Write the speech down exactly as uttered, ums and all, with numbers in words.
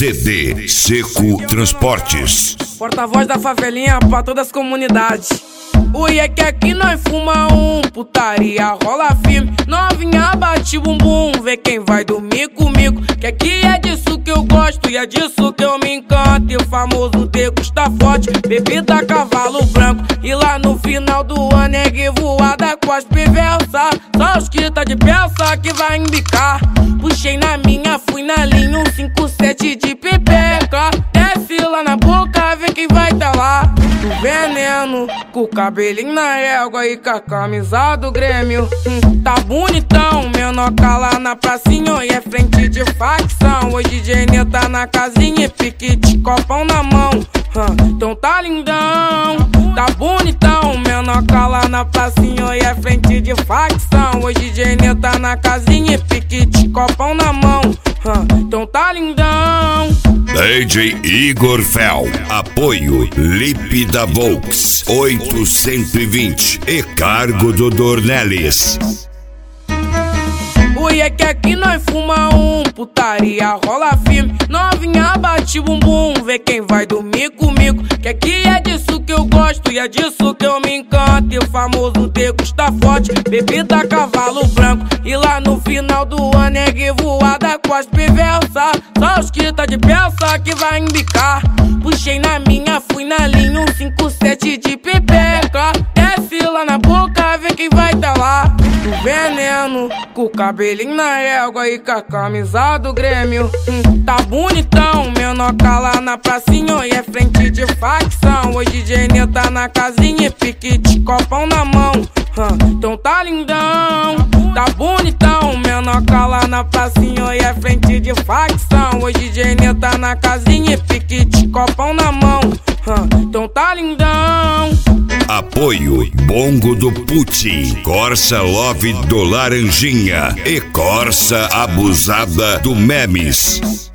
C D Seco Transportes. Porta-voz da favelinha pra todas as comunidades. Ui, é que aqui nós fuma um, putaria rola firme. Novinha bate bumbum, vê quem vai dormir comigo. Que aqui é disso que eu gosto e é disso que eu me encanto. E o famoso degusta forte, bebida cavalo branco. E lá no final do ano é voada com as perversas. Só os que tá de peça que vai embicar. Puxei na minha, fui na linha, um cinco sete de pepeca. Desce lá na boca, vê quem vai tá lá. Do veneno, com o cabelinho na régua e com a camisa do Grêmio. hum, Tá bonitão, menoca lá na pracinha e é frente de facção. Hoje D J Nê tá na casinha e pique de copão na mão. hum, Então tá lindão, tá bonitão, menoca lá na pracinha e é frente de facção. Hoje D J Nê tá na casinha e pique de copão na mão. hum, Então tá lindão. D J Igor Fel. Apoio Lip da Volks oitocentos e vinte e cargo do Dornelles. Ui, é que aqui nós fuma um, putaria rola firme. Novinha bate bumbum, vê quem vai dormir comigo. Que aqui é disso que eu gosto e é disso que eu me encanto. E o famoso degusta forte, bebida cavalo branco. E lá no final do ano é voada com as perversas. Só os que tá de peça que vai embicar. Puxei na minha, fui na linha, um cinco sete de pepeca. Desce lá na boca, vê quem vai tá lá. Do veneno, com o cabelinho na régua e com a camisa do Grêmio. hum, Tá bonitão, menoca lá na pracinha e é frente de facção. Hoje D J Nê tá na casinha e pique de copão na mão. hum, Então tá lindão, tá bonitão, menoca lá na pracinha e é frente de facção. Hoje D J Nê tá na casinha e pique de copão na mão. hum, Então tá lindão. Apoio Bongo do Putin, Corsa Love do Laranjinha e Corsa Abusada do Memes.